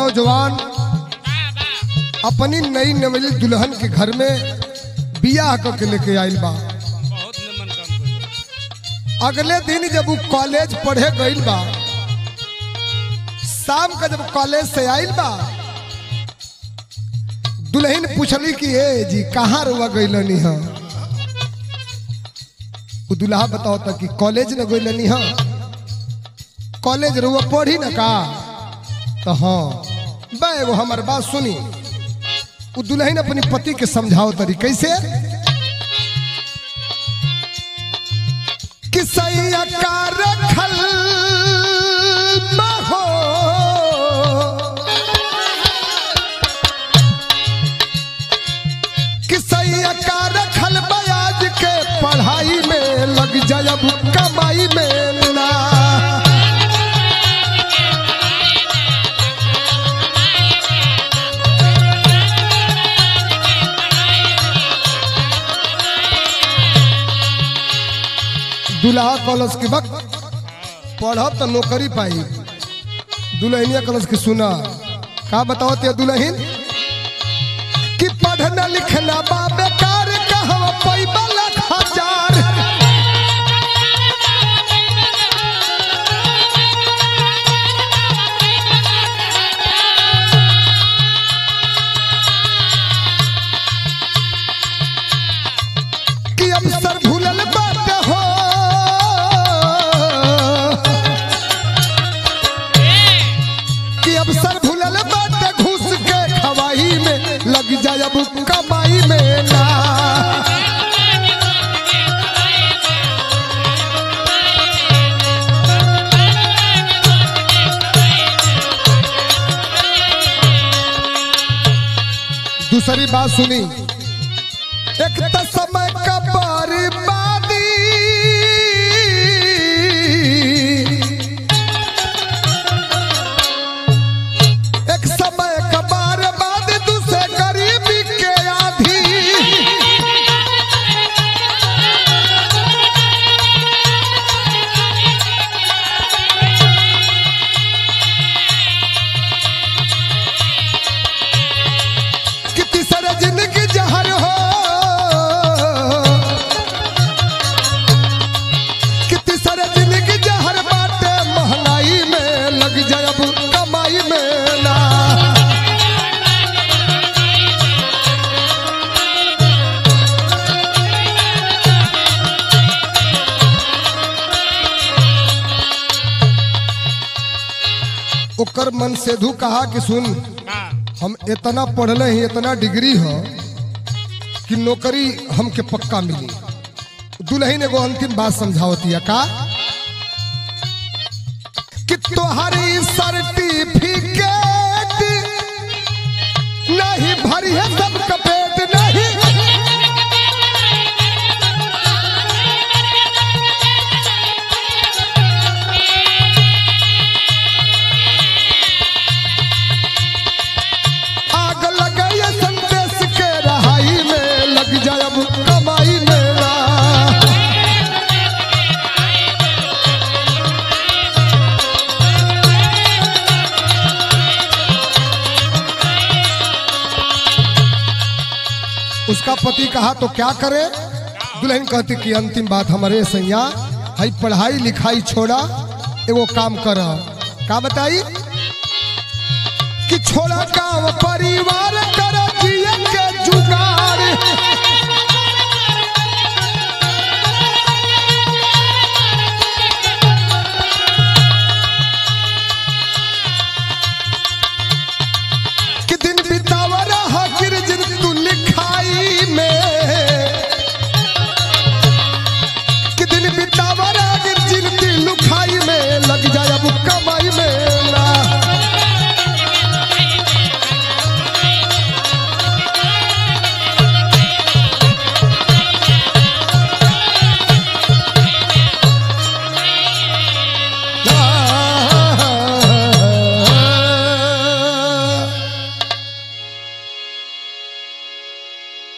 नौजवान अपनी नई नवेली दुल्हन के घर में बियाह करके लेके आइल बा। बहुत निमन काम अगले दिन जब वो कॉलेज पढ़े गइल बा, शाम का जब कॉलेज से आइल बा, दुल्हन पूछली कि ए जी कहाँ रुआ गइलनी है? वो दुल्हा बताओ था कि कॉलेज न गइलनी है। कॉलेज रुआ पढ़ी न का? तो हाँ बा एगो हमार बात सुनी। वो दुल्हन अपनी पति के समझाओ तरी कैसे कि सैया का रखल हो कि सैया का रखल बयाज के पढ़ाई में लग जाए कमाई में ना। दुल्हा कॉलेज के वक्त पढ़ब तो नौकरी पाई। दुल्हनिया कॉलेज की सुना का बताओ ते दुल्हन कि पढ़ना लिखना बा बेकार कहवा पैबा लाख हजार। कि अवसर भूलल बात हो अवसर भूलल बात घुस के खवाही में लग जाए अब कमाई में ना। दूसरी बात सुनी, एक तो समय का बर्बादी ओकर मन सेधु कहा कि सुन हम इतना पढ़ले ही इतना डिग्री हो कि नौकरी हमके पक्का मिली। दुल्हन एगो अंतिम बात समझावती है का कि तोहरी सर्टिफिकेट नहीं भरी है सब कपेट नहीं। कमाई मेरा उसका पति कहा तो क्या करे? दुल्हन कहती कि अंतिम बात हमारे सैया है पढ़ाई लिखाई छोड़ा एगो काम कर। का बताई कि छोड़ा गाँव परिवार कर जिए के जुगाड़।